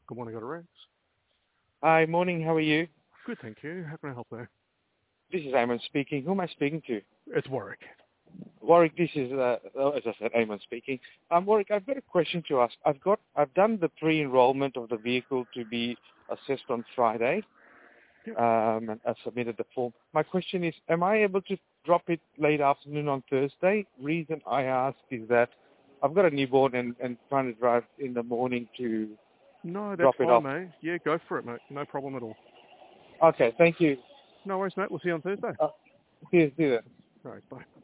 Good morning, got a Rex. Hi, morning. How are you? Good, thank you. How can I help there? This is Eamon speaking. Who am I speaking to? It's Warwick. Warwick, this is, as I said, Eamon speaking. Warwick, I've got a question to ask. I've done the pre-enrollment of the vehicle to be assessed on Friday, Yep. and I submitted the form. My question is, am I able to drop it late afternoon on Thursday? Reason I ask is that I've got a newborn and trying to drive in the morning to No, that's drop it fine, off. mate. Yeah, go for it, mate. No problem at all. Okay, thank you. No worries, mate. We'll see you on Thursday. See you then. All right, bye.